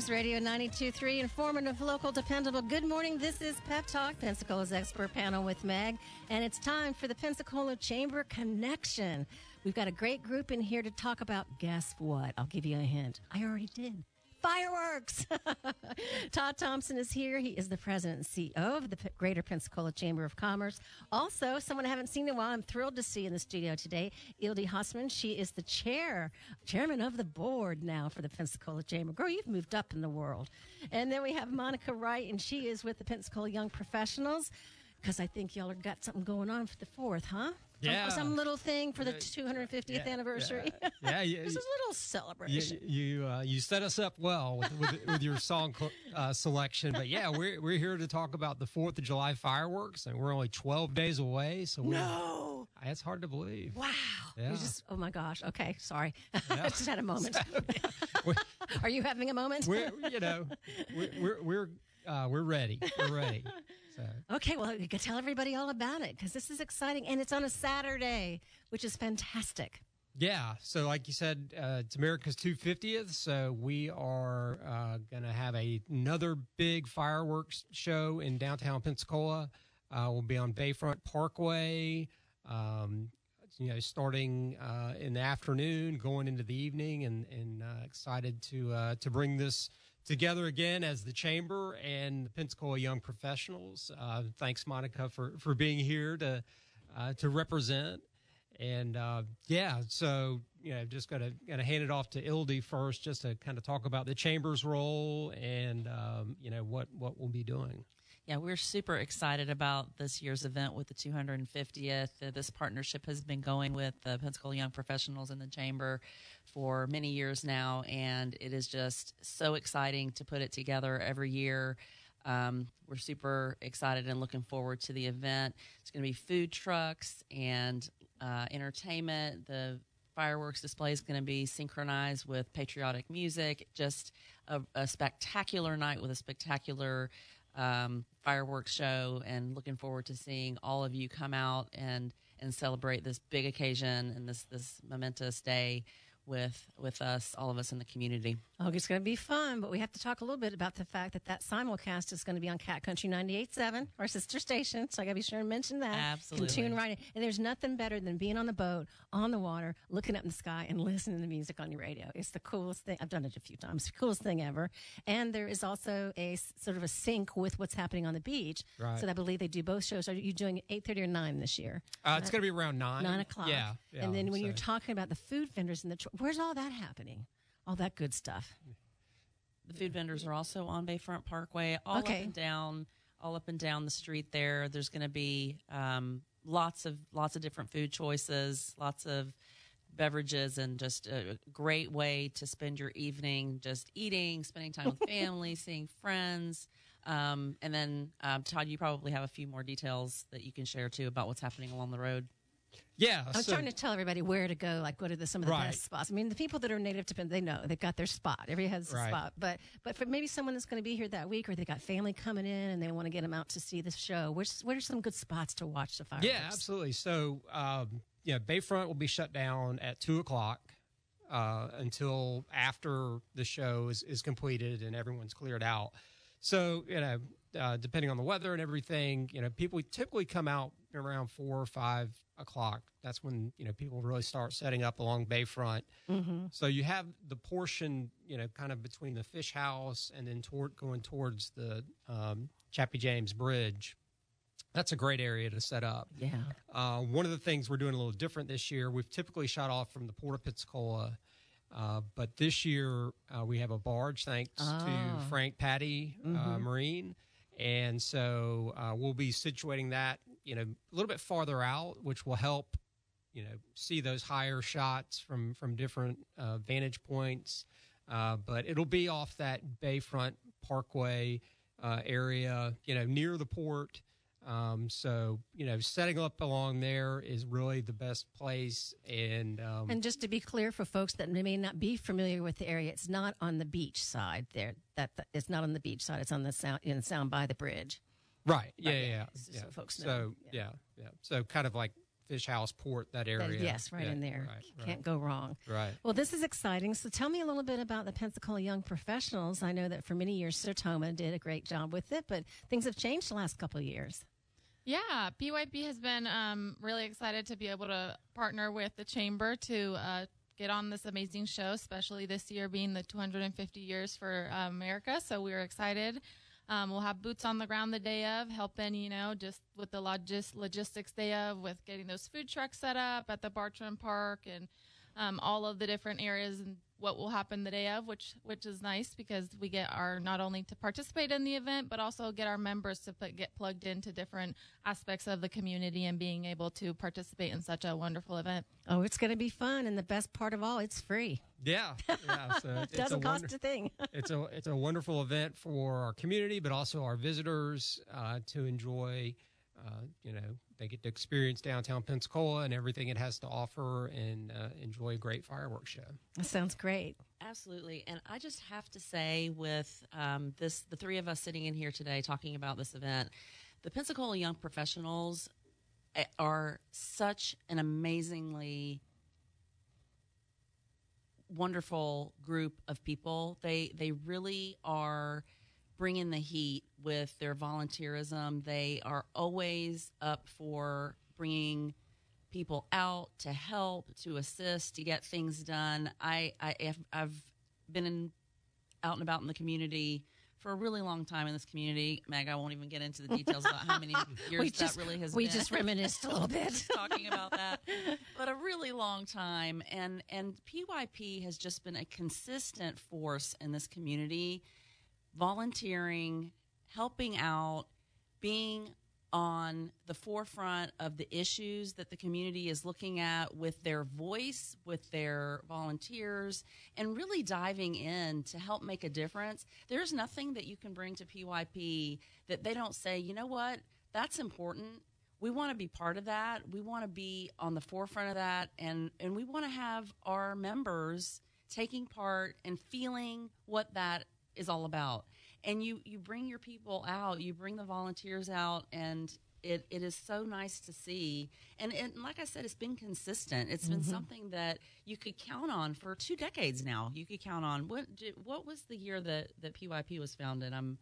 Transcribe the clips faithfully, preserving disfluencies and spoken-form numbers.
News Radio ninety-two point three, informative, local, dependable. Good morning. This is Pep Talk, Pensacola's expert panel with Meg, and it's time for the Pensacola Chamber Connection. We've got a great group in here to talk about, guess what? I'll give you a hint. I already did. Fireworks! Todd Thompson is here. He is the president and C E O of the P- Greater Pensacola Chamber of Commerce. Also, someone I haven't seen in a while, I'm thrilled to see in the studio today, Ildi Hassman. She is the chair, chairman of the board now for the Pensacola Chamber. Girl, you've moved up in the world. And then we have Monica Wright, and she is with the Pensacola Young Professionals, because I think y'all have got something going on for the fourth, huh? Yeah. Some, some little thing for the two hundred fiftieth yeah, anniversary. Yeah, yeah you, This is a little celebration. You you, uh, you set us up well with with, with your song uh, selection, but yeah, we're we're here to talk about the Fourth of July fireworks, and we're only twelve days away. So we're, no, it's hard to believe. Wow, yeah. you just oh my gosh. Okay, sorry, Yeah. I just had a moment. So, Are you having a moment? We're you know we're we're we're, uh, we're ready. We're ready. So. Okay, well, you can tell everybody all about it because this is exciting, and it's on a Saturday, which is fantastic. Yeah, so like you said, uh, it's America's two hundred fiftieth, so we are uh, going to have a, another big fireworks show in downtown Pensacola. Uh, we'll be on Bayfront Parkway, um, you know, starting uh, in the afternoon, going into the evening, and, and uh, excited to uh, to bring this together again as the Chamber and the Pensacola Young Professionals. Uh, thanks, Monica, for, for being here to uh, to represent. And uh, yeah, so you know, just gonna gonna hand it off to Ildi first, just to kind of talk about the Chamber's role and um, you know what what we'll be doing. Yeah, we're super excited about this year's event with the two hundred fiftieth. Uh, this partnership has been going with the Pensacola Young Professionals in the Chamber for many years now, and it is just so exciting to put it together every year. Um, we're super excited and looking forward to the event. It's going to be food trucks and uh, entertainment. The fireworks display is going to be synchronized with patriotic music. Just a, a spectacular night with a spectacular um, fireworks show, and looking forward to seeing all of you come out and, and celebrate this big occasion and this, this momentous day with with us, all of us in the community. Oh, it's going to be fun, but we have to talk a little bit about the fact that that simulcast is going to be on Cat Country ninety-eight point seven, our sister station, so I got to be sure and mention that. Absolutely. And tune right in. And there's nothing better than being on the boat, on the water, looking up in the sky, and listening to music on your radio. It's the coolest thing. I've done it a few times. The coolest thing ever. And there is also a sort of a sync with what's happening on the beach. Right. So I believe they do both shows. Are you doing eight thirty or nine this year? Uh, it's going to be around nine. Nine o'clock. Yeah. yeah and then when so. you're talking about the food vendors and the, tr- where's all that happening? All that good stuff. The food vendors are also on Bayfront Parkway, all Okay. up and down, all up and down the street there. There's going to be um, lots of lots of different food choices, lots of beverages, and just a great way to spend your evening just eating, spending time with family, seeing friends. Um, and then, um, Todd, you probably have a few more details that you can share, too, about what's happening along the road. Yeah. I'm so, trying to tell everybody where to go, like what are the, some of the Right. best spots. I mean, the people that are native to Penn, they know. They've got their spot. Everybody has a Right. spot. But but for maybe someone that's going to be here that week, or they got family coming in and they want to get them out to see the show, where's, what are some good spots to watch the fireworks? Yeah, absolutely. So, um, yeah, Bayfront will be shut down at two o'clock uh, until after the show is, is completed and everyone's cleared out. So, you know, uh, depending on the weather and everything, you know, people typically come out around four or five o'clock. That's when, you know, people really start setting up along Bayfront. Mm-hmm. So you have the portion, you know, kind of between the fish house and then toward, going towards the um, Chappie James Bridge. That's a great area to set up. Yeah. Uh, one of the things we're doing a little different this year, we've typically shot off from the Port of Pensacola, uh, but this year uh, we have a barge thanks Oh. to Frank Patty uh, Mm-hmm. Marine. And so uh, we'll be situating that, you know, a little bit farther out, which will help, you know, see those higher shots from, from different uh, vantage points. Uh, but it'll be off that Bayfront Parkway uh, area, you know, near the port. Um, so, you know, setting up along there is really the best place. And, um, And just to be clear for folks that may not be familiar with the area, it's not on the beach side there. That, that it's not on the beach side. It's on the sound in sound by the bridge. right. Yeah. Right, Yeah. yeah. yeah. So folks know. So, Yeah. yeah. Yeah. So kind of like Fish House Port, that That- area. yes, right Yeah, in there. Right, right, Can't go wrong. right. Well, this is exciting. So tell me a little bit about the Pensacola Young Professionals. I know that for many years, Sertoma did a great job with it, but things have changed the last couple of years. Yeah, P Y P has been um, really excited to be able to partner with the Chamber to uh, get on this amazing show, especially this year being the two hundred fifty years for uh, America. So we're excited. Um, we'll have boots on the ground the day of, helping, you know, just with the logis- logistics day of, with getting those food trucks set up at the Bartram Park and um, all of the different areas and what will happen the day of, which which is nice because we get our not only to participate in the event, but also get our members to put, get plugged into different aspects of the community and being able to participate in such a wonderful event. Oh, it's going to be fun, and the best part of all, it's free. Yeah, yeah. So it's, It doesn't it's a cost wonder- a thing. it's a it's a wonderful event for our community, but also our visitors uh, to enjoy. Uh, you know, they get to experience downtown Pensacola and everything it has to offer, and uh, enjoy a great fireworks show. That sounds great. Absolutely. And I just have to say, with um, this, the three of us sitting in here today talking about this event, the Pensacola Young Professionals eh, are such an amazingly wonderful group of people. They they really are bringing the heat with their volunteerism. They are always up for bringing people out to help, to assist, to get things done. I, I have, I've been in, out and about in the community for a really long time in this community. Meg, I won't even get into the details about how many years We that just, really has we been. just reminisced a little bit. Talking about that, but a really long time. And, and P Y P has just been a consistent force in this community, volunteering, helping out, being on the forefront of the issues that the community is looking at with their voice, with their volunteers, and really diving in to help make a difference. There's nothing that you can bring to P Y P that they don't say, you know what, that's important. We want to be part of that. We want to be on the forefront of that, and, and we want to have our members taking part and feeling what that is all about. And you, you bring your people out, you bring the volunteers out, and it, it is so nice to see. And, and like I said, it's been consistent. It's been Mhm. something that you could count on for two decades now. You could count on. What did, what was the year that, that P Y P was founded? I'm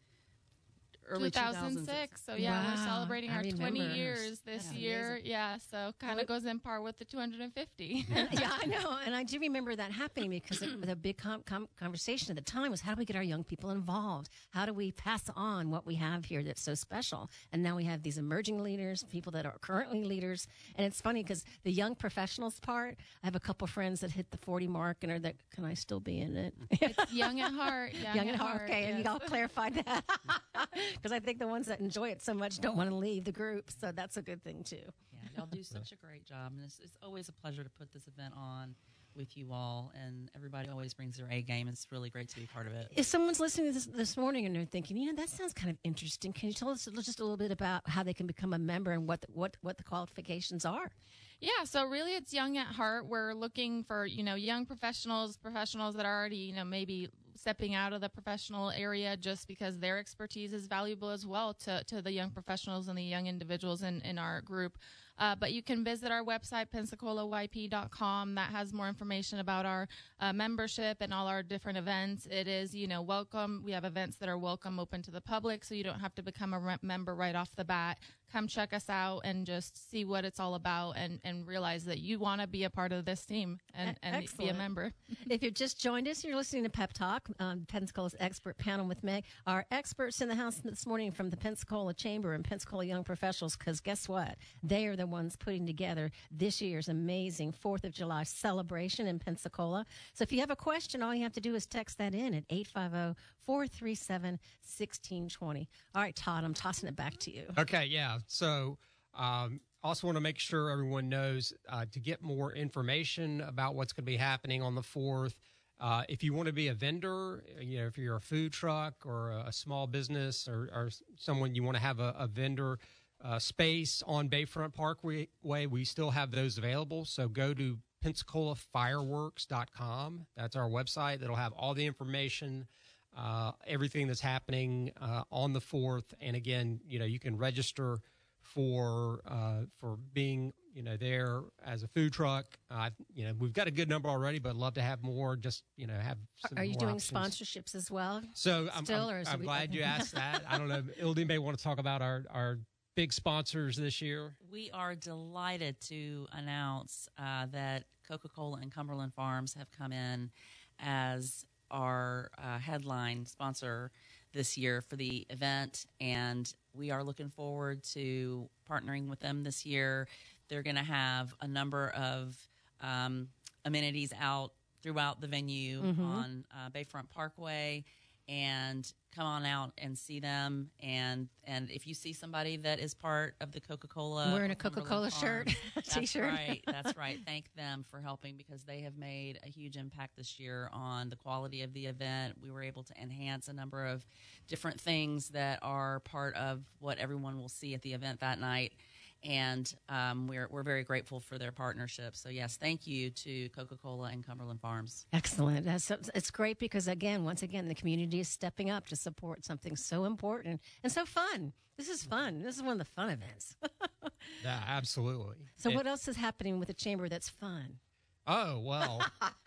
early two thousand six. So yeah, Wow, we're celebrating I our twenty remember. years this That's year. amazing. Yeah, so kind of goes in par with the two hundred fifty. Yeah, I know. And I do remember that happening because it, the big com- com- conversation at the time was how do we get our young people involved? How do we pass on what we have here that's so special? And now we have these emerging leaders, people that are currently leaders. And it's funny because the young professionals part, I have a couple friends that hit the forty mark and are that, can I still be in it? It's young at heart. Young, Young at heart. Okay, and you yes. all clarified that. Because I think the ones that enjoy it so much don't want to leave the group. So that's a good thing, too. Yeah, y'all do such a great job, and it's, it's always a pleasure to put this event on with you all. And everybody always brings their A game. It's really great to be part of it. If someone's listening to this this morning and they're thinking, you know, that sounds kind of interesting, can you tell us just a little bit about how they can become a member and what the, what what the qualifications are? Yeah, so really it's young at heart. We're looking for, you know, young professionals, professionals that are already, you know, maybe stepping out of the professional area just because their expertise is valuable as well to, to the young professionals and the young individuals in, in our group. Uh, but you can visit our website, pensacola y p dot com. That has more information about our uh, membership and all our different events. It is, you know, welcome. We have events that are welcome, open to the public, so you don't have to become a re- member right off the bat. Come check us out and just see what it's all about and, and realize that you want to be a part of this team and, and be a Excellent. member. If you've just joined us, you're listening to Pep Talk, um, Pensacola's expert panel with Meg. Our experts in the house this morning from the Pensacola Chamber and Pensacola Young Professionals, because guess what? They are the ones putting together this year's amazing fourth of July celebration in Pensacola. So if you have a question, all you have to do is text that in at eight five zero, four three seven, one six two zero. All right, Todd, I'm tossing it back to you. Okay, yeah. So, um, also want to make sure everyone knows uh, to get more information about what's going to be happening on the fourth. Uh, if you want to be a vendor, you know, if you're a food truck or a, a small business or, or someone you want to have a, a vendor uh, space on Bayfront Parkway, we still have those available. So go to pensacola fireworks dot com. That's our website. That'll have all the information, uh, everything that's happening uh, on the fourth. And again, you know, you can register for uh, for being you know there as a food truck. Uh, you know we've got a good number already, but love to have more. Just you know have. Some Are you more doing options. sponsorships as well? So I'm, Still, I'm, or is I'm it- glad you asked that. I don't know. Ildy may want to talk about our our big sponsors this year. We are delighted to announce uh, that Coca-Cola and Cumberland Farms have come in as our uh, headline sponsor this year for the event, and we are looking forward to partnering with them this year. They're going to have a number of um, amenities out throughout the venue Mhm. on uh, Bayfront Parkway, and come on out and see them. And and if you see somebody that is part of the Coca-Cola, Wearing a or Cumberland Coca-Cola shirt, Farms, that's t-shirt. right. That's right. Thank them for helping, because they have made a huge impact this year on the quality of the event. We were able to enhance a number of different things that are part of what everyone will see at the event that night. And um, we're we're very grateful for their partnership. So yes, thank you to Coca-Cola and Cumberland Farms. Excellent. That's, it's great because, again, once again, the community is stepping up to support something so important and so fun. This is fun. This is one of the fun events. Yeah, absolutely. So, It- what else is happening with the chamber that's fun? Oh well.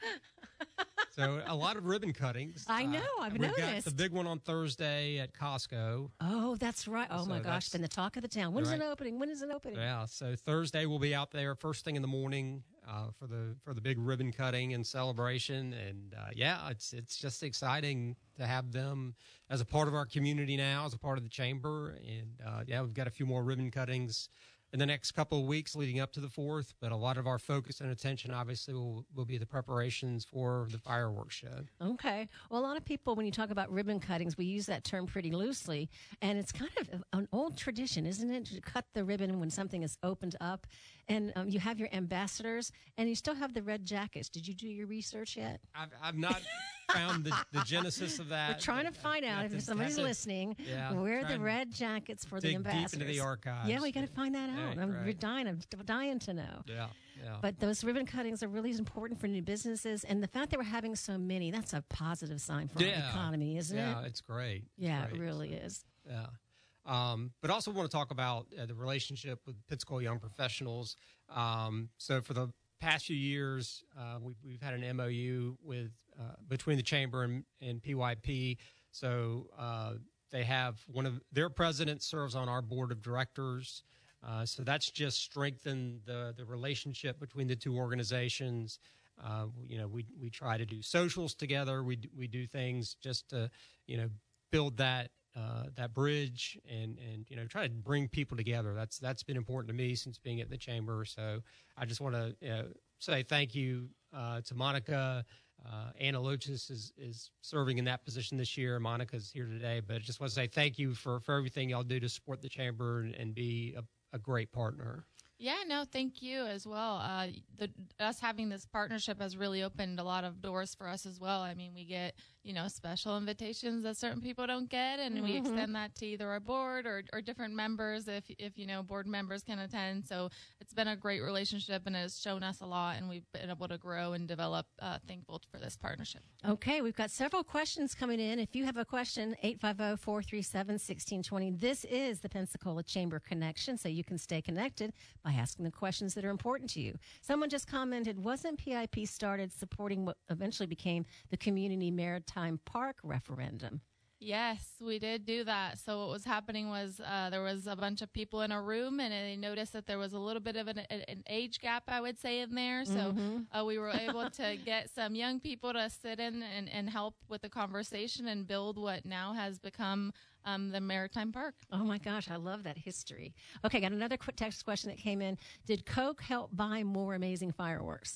So a lot of ribbon cuttings. I know, I've we've got noticed. the big one on Thursday at Costco. Oh, that's right. Oh, So my gosh. that's- Been the talk of the town. When is it Right. opening? When is it opening? Yeah, so Thursday we'll be out there first thing in the morning uh, for the for the big ribbon cutting and celebration, and uh, yeah, it's it's just exciting to have them as a part of our community now, as a part of the chamber, and uh, yeah, we've got a few more ribbon cuttings in the next couple of weeks leading up to the fourth, but a lot of our focus and attention obviously will, will be the preparations for the fireworks show. Okay. Well, a lot of people, when you talk about ribbon cuttings, we use that term pretty loosely. And it's kind of an old tradition, isn't it, to cut the ribbon when something is opened up? And um, you have your ambassadors, and you still have the red jackets. Did you do your research yet? I've, I've not found the, the genesis of that. We're trying to but find I out have if to- somebody's have to listening. yeah, where are try the and red jackets for the dig deep into ambassadors? the archives. Yeah, we got to find that out. Right, I'm right. we're dying, I'm dying to know. Yeah, yeah. But those ribbon cuttings are really important for new businesses, and the fact that we're having so many, that's a positive sign for Yeah. our economy, isn't yeah, it? it's great. It's Yeah, it great. really is. Yeah. Um, but also want to talk about uh, the relationship with Pensacola Young Professionals. Um, so for the past few years, uh, we've, we've had an M O U with uh, between the chamber and, and P Y P. So uh, they have one of their presidents serves on our board of directors. Uh, so that's just strengthened the the relationship between the two organizations. Uh, you know, we we try to do socials together. We d- we do things just to you know build that uh, that bridge and and you know try to bring people together. That's that's been important to me since being at the chamber. So I just want to you know, say thank you uh, to Monica. Uh, Anna Lochis is is serving in that position this year. Monica's here today, but I just want to say thank you for for everything y'all do to support the chamber and, and be a, a great partner. Yeah, no, thank you as well. Uh, the us having this partnership has really opened a lot of doors for us as well. I mean, we get you know special invitations that certain people don't get, and we Mhm. extend that to either our board or, or different members if if you know board members can attend. So it's been a great relationship, and it's shown us a lot, and we've been able to grow and develop. Uh, thankful for this partnership. Okay, we've got several questions coming in. If you have a question, eight five zero, four three seven, one six two zero. This is the Pensacola Chamber Connection, so you can stay connected by asking the questions that are important to you. Someone just commented, wasn't P I P started supporting what eventually became the Community Maritime Park referendum? Yes, we did do that. So what was happening was uh, there was a bunch of people in a room, and they noticed that there was a little bit of an, an age gap, I would say, in there. So Mhm. uh, we were able to get some young people to sit in and, and help with the conversation and build what now has become um, the Maritime Park. Oh my gosh, I love that history. Okay, got another quick text question that came in. Did Coke help buy more amazing fireworks?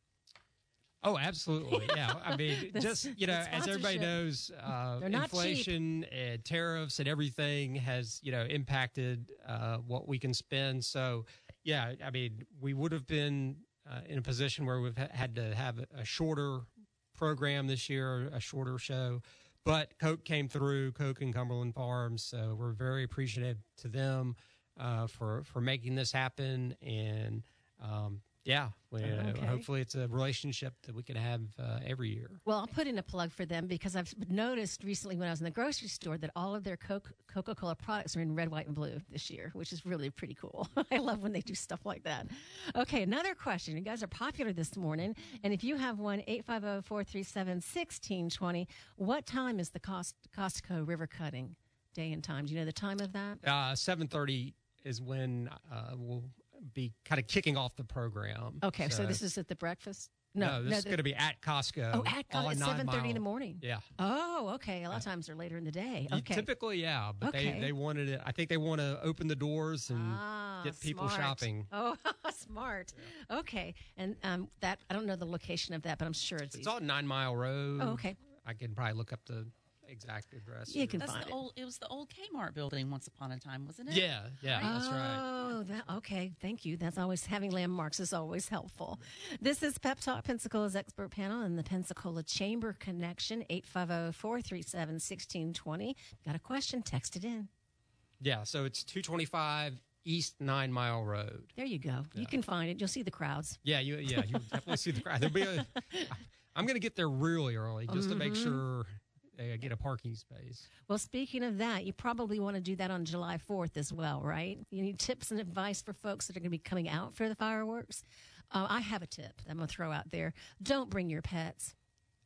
Oh, absolutely. Yeah. I mean, The- just, you know, the as everybody sponsorship. knows, uh, They're not cheap. inflation and tariffs and everything has, you know, impacted uh, what we can spend. So, yeah, I mean, we would have been uh, in a position where we've ha- had to have a shorter program this year, a shorter show. But Coke came through, Coke and Cumberland Farms. So we're very appreciative to them uh, for, for making this happen. And, um, Yeah, we, uh, Okay. hopefully it's a relationship that we can have uh, every year. Well, I'll put in a plug for them because I've noticed recently when I was in the grocery store that all of their Coke, Coca-Cola products are in red, white, and blue this year, which is really pretty cool. I love when they do stuff like that. Okay, another question. You guys are popular this morning, and if you have one, eight five zero, four three seven, one six two zero, what time is the Cost, Costco river cutting day and time? Do you know the time of that? Uh, seven thirty is when uh, we'll be kind of kicking off the program. Okay, so, this is at the breakfast? No, this is the- going to be at Costco. Oh, at on Costco at nine seven thirty in Mile. the morning. Yeah. Oh, okay. A lot of times they're later in the day. You- Okay. Typically, yeah, but Okay. they, they wanted it. I think they want to open the doors and Ah, get people smart. shopping. Oh, smart. Okay, and um, that I don't know the location of that, but I'm sure it's. It's on Nine Mile Road. Oh, okay. I can probably look up the exact address. You can That's find the it. old. It was the old Kmart building once upon a time, wasn't it? Yeah, yeah, that's right. Oh, that, okay. Thank you. That's always having landmarks is always helpful. This is Pep Talk Pensacola's expert panel and the Pensacola Chamber Connection. eight five zero, four three seven, one six two zero. Got a question? Text it in. Yeah, so it's two twenty-five East Nine Mile Road. There you go. You can find it. You'll see the crowds. Yeah, you yeah you definitely see the crowd. There'll be a. I'm going to get there really early just to make Mm-hmm. sure I get a parking space. Well, speaking of that, you probably want to do that on July fourth as well, right? You need tips and advice for folks that are going to be coming out for the fireworks. Uh, I have a tip that I'm going to throw out there. Don't bring your pets.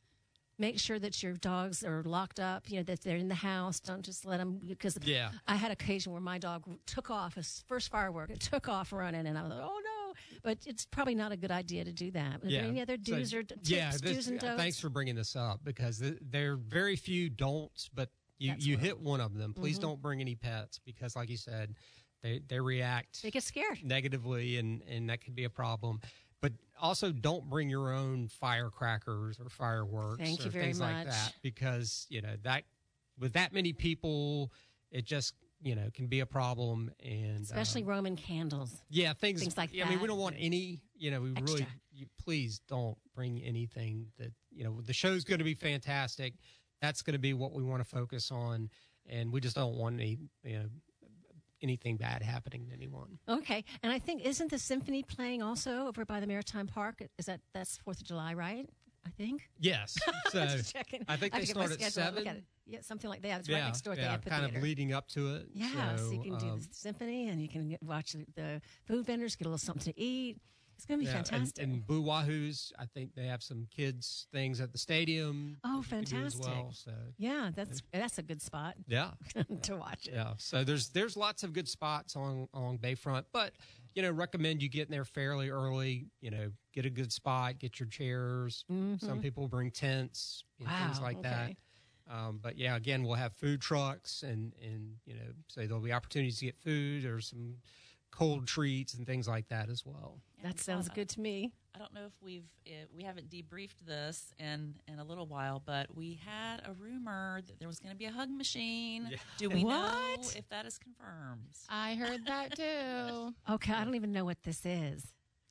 Make sure that your dogs are locked up, you know, that they're in the house. Don't just let them, because Yeah. I had occasion where my dog took off, his first firework, it took off running, and I was like, oh no. But it's probably not a good idea to do that. Are there any other So, do's or d- tips, yeah, this- do's and don'ts? thanks for bringing this up because th- there are very few don'ts, but you, That's you what I- hit one of them. Please Mhm. don't bring any pets because, like you said, they, they react They get scared. negatively, and, and that could be a problem. But also, don't bring your own firecrackers or fireworks Thank or you very things like much. that because you know that with that many people, it just you know can be a problem. And Especially um, Roman candles. yeah, things things like I mean, we that. don't want any. You know, we Extra. really you, please don't bring anything that you know. The show's going to be fantastic. That's going to be what we want to focus on, and we just don't want any you know anything bad happening to anyone. Okay, and I think isn't the symphony playing also over by the Maritime Park? Is that that's Fourth of July, right? I think. Yes, so Just checking. I think have they to get my start at schedule out, look seven. at it. Yeah, something like that. It's yeah, right next door at yeah, the amphitheater. kind of leading up to it. Yeah, so, so, you can do um, the symphony, and you can get, watch the, the food vendors, get a little something to eat. It's going to be yeah, and- fantastic. And, Blue Wahoos, I think they have some kids things at the stadium. Oh, that you can do as fantastic. well, so yeah, that's that's a good spot yeah, to watch it. yeah. So there's there's lots of good spots along along Bayfront, but you know recommend you getting there fairly early. You know, get a good spot, get your chairs. Some people bring tents, and things Wow, like that. okay. Um, but yeah, again, we'll have food trucks, and and you know, so there'll be opportunities to get food or some cold treats and things like that as well. That sounds Uh, good to me. I don't know if we've uh, we haven't debriefed this in in a little while, but we had a rumor that there was going to be a hug machine. Yeah. Do we know What? if that is confirmed? I heard that too. Okay, I don't even know what this is.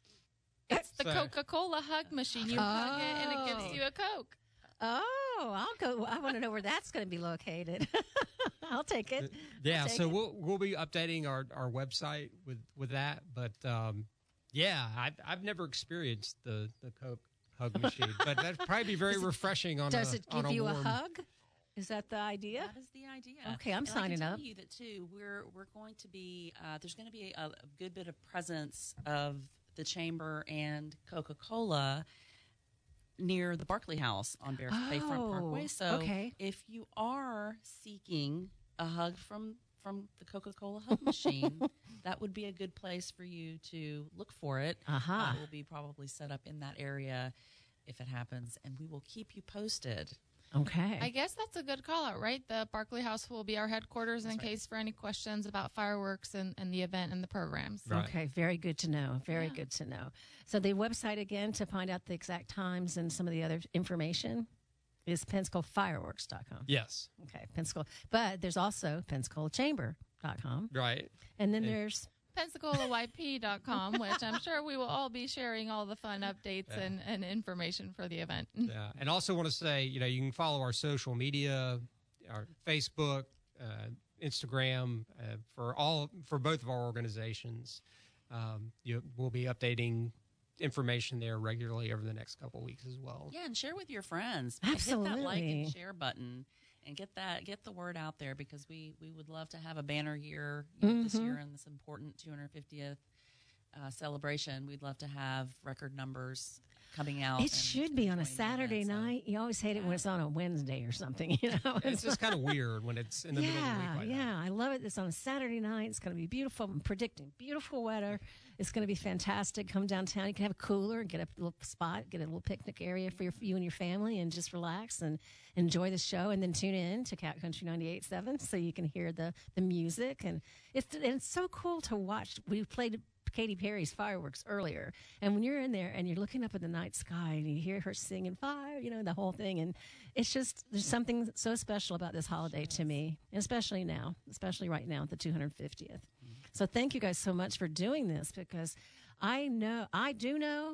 It's the So- Coca-Cola hug machine. You hug it and it gives Oh. you a Coke. Oh, I'll go. I want to know where that's going to be located. I'll take it. Yeah, take so it. we'll we'll be updating our, our website with, with that. But um, yeah, I, I've never experienced the, the Coke hug machine, but that'd probably be very refreshing on Does a it on give you a warm- hug? Is that the idea? That is the idea. Okay, I'm And signing I can up. tell you that too. We're we're going to be uh, there's going to be a, a good bit of presence of the chamber and Coca-Cola near the Barclay House on Bear, Bayfront Oh, Parkway. So okay. if you are seeking a hug from from the Coca-Cola hug machine, that would be a good place for you to look for it. Aha. Uh, it will be probably set up in that area if it happens, and we will keep you posted. Okay. I guess that's a good call out, right? The Barclay House will be our headquarters in That's right. case for any questions about fireworks and, and the event and the programs. Right. Okay, very good to know. Very Yeah. good to know. So the website again to find out the exact times and some of the other information is pensacola fireworks dot com. Yes, Okay, Pensacola. But there's also pensacola chamber dot com. right. And then And- there's pensacola y p dot com, which I'm sure we will all be sharing all the fun updates Yeah. and, and information for the event. Yeah, and also want to say, you know, you can follow our social media, our Facebook, uh, Instagram, uh, for all for both of our organizations. Um, you, we'll be updating information there regularly over the next couple of weeks as well. Yeah, and share with your friends. Absolutely. Hit that like and share button and get that get the word out there, because we, we would love to have a banner year you know, mm-hmm. this year in this important two hundred fiftieth uh, celebration. We'd love to have record numbers coming out. It should be on a Saturday minutes, night. So. You always hate it when it's on a Wednesday or something. You know, it's just kind of weird when it's in the yeah, middle of the week like yeah. that. I love it. It's on a Saturday night. It's going to be beautiful. I'm predicting beautiful weather. It's going to be fantastic. Come downtown. You can have a cooler, get a little spot, get a little picnic area for your, you and your family, and just relax and enjoy the show. And then tune in to Cat Country ninety-eight point seven so you can hear the the music. And it's and it's so cool to watch. We played Katy Perry's fireworks earlier, and when you're in there and you're looking up at the night sky and you hear her singing fire, you know, the whole thing, and it's just there's something so special about this holiday to me, and especially now, especially right now at the two hundred fiftieth. So thank you guys so much for doing this, because I know, I do know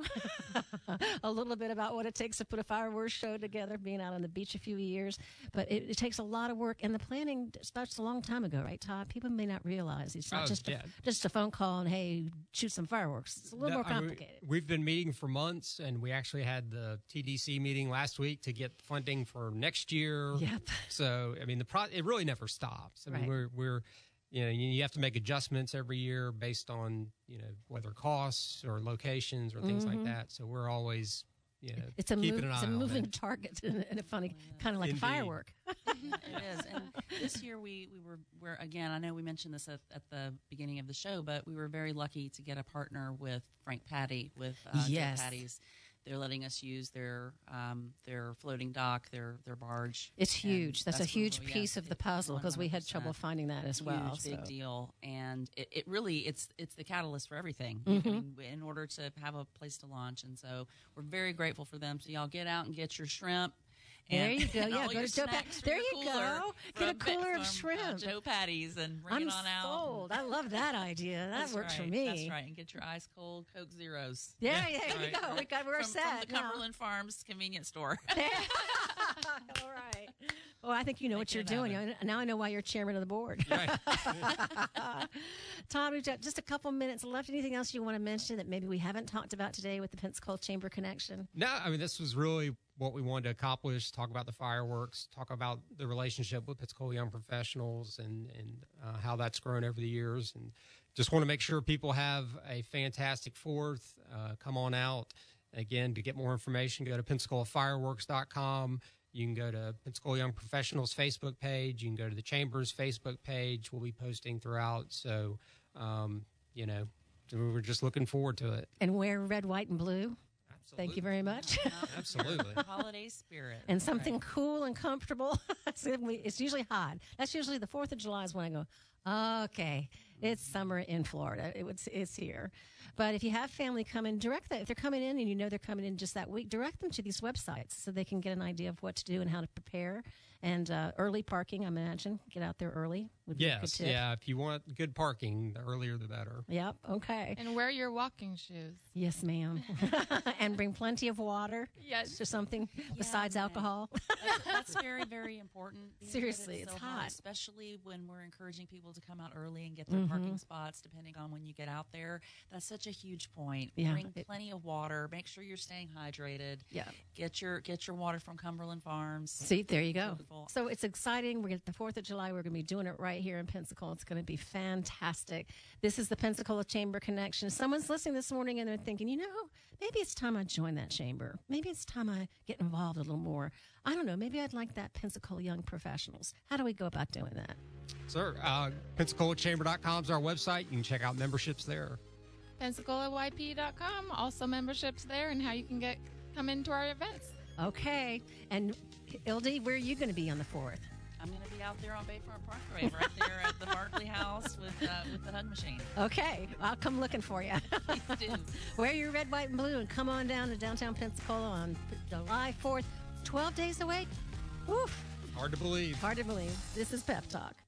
a little bit about what it takes to put a fireworks show together, being out on the beach a few years, but it, it takes a lot of work, and the planning starts a long time ago, right, Todd? People may not realize it's not Oh, just, yeah. a, just a phone call and, hey, shoot some fireworks. It's a little No, more I mean, complicated. we've been meeting for months, and we actually had the T D C meeting last week to get funding for next year. Yep. So, I mean, the pro- it really never stops. I mean, Right. we're we're you know you have to make adjustments every year based on you know whether costs or locations or things Mm-hmm. like that. So we're always you know It's a, keeping move, an eye it's a on moving it. target in a, in a funny, kind of like Indeed. a firework. It is. And this year we, we were, we're, again, I know we mentioned this at, at the beginning of the show, but we were very lucky to get a partner with Frank Patty, with uh, Joe Yes. Patty's. They're letting us use their um, their floating dock, their their barge. It's And huge. That's, a where huge we- piece yeah, of the it's puzzle, because we had one hundred percent. trouble finding that as well. Huge, big so. deal, and it, it really it's it's the catalyst for everything. I Mm-hmm. mean, in order to have a place to launch, and so we're very grateful for them. So y'all get out and get your shrimp. There And, you go. and Yeah, all go your to Joe Pat- snacks from there your you cooler go. Get a from- cooler of from, shrimp. Uh, Joe Patty's and bring I'm it on out. sold. I love that idea. That That's works right, for me. That's right. And get your ice cold Coke Zeros. Yeah, Yeah, yeah, there right, you go. right. We got we're from, set. from the now. Cumberland Farms convenience store. All right. Well, I think you know Make what you're it doing. happen. Now I know why you're chairman of the board. Right. Todd, we've got just a couple minutes left. Anything else you want to mention that maybe we haven't talked about today with the Pensacola Chamber Connection? No, I mean, this was really what we wanted to accomplish, talk about the fireworks, talk about the relationship with Pensacola Young Professionals and, and uh, how that's grown over the years. And just want to make sure people have a fantastic fourth. Uh, come on out. Again, to get more information, go to pensacola fireworks dot com. You can go to Pensacola Young Professionals Facebook page. You can go to the Chamber's Facebook page. We'll be posting throughout. So, um, you know, we're just looking forward to it. And wear red, white, and blue. Absolutely. Thank you very much. Absolutely. Holiday spirit. And something cool and comfortable. It's usually hot. That's usually the fourth of July is when I go, okay, it's summer in Florida. It was, it's here. But if you have family come in, direct them. If they're coming in and you know they're coming in just that week, direct them to these websites so they can get an idea of what to do and how to prepare. And uh, early parking, I imagine. Get out there early would be a good Yes, tip. yeah. If you want good parking, the earlier the better. Yep, okay. And wear your walking shoes. Yes, ma'am. And bring plenty of water. Yes. Or something besides man. alcohol. That's, that's very, very important. being that Seriously, it's so hot. especially when we're encouraging people to come out early and get their Mm-hmm. parking spots, depending on when you get out there. That's such a huge point. Yeah, Bring it- plenty of water. Make sure you're staying hydrated. Yeah. Get your get your water from Cumberland Farms. See, there you go. Beautiful. So it's exciting. We're going to the fourth of July. We're going to be doing it right here in Pensacola. It's going to be fantastic. This is the Pensacola Chamber Connection. Someone's listening this morning and they're thinking, you know, maybe it's time I join that chamber. Maybe it's time I get involved a little more. I don't know. Maybe I'd like that Pensacola Young Professionals. How do we go about doing that? Sir, uh, pensacola chamber dot com is our website. You can check out memberships there. Pensacola Y P dot com, also memberships there, and how you can get come into our events. Okay. And Ildy, where are you going to be on the fourth? I'm going to be out there on Bayfront Parkway, right there at the Barkley House with uh, with the hug machine. Okay. I'll come looking for you. Please do. Wear your red, white, and blue and come on down to downtown Pensacola on July fourth. twelve days away? Woof. Hard to believe. Hard to believe. This is Pep Talk.